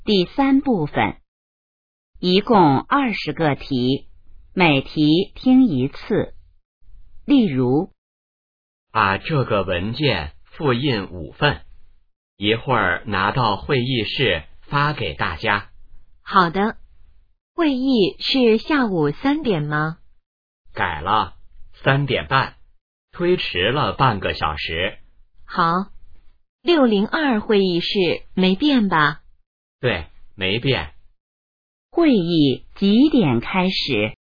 第3部分，一共20个题，每题听1次。例如， 把这个文件复印5份，一会儿拿到会议室发给大家。 好的。会议是下午3点吗？ 改了，3点半，推迟了半个小时。 好。602会议室没变吧？ 对，没变。 会议几点开始？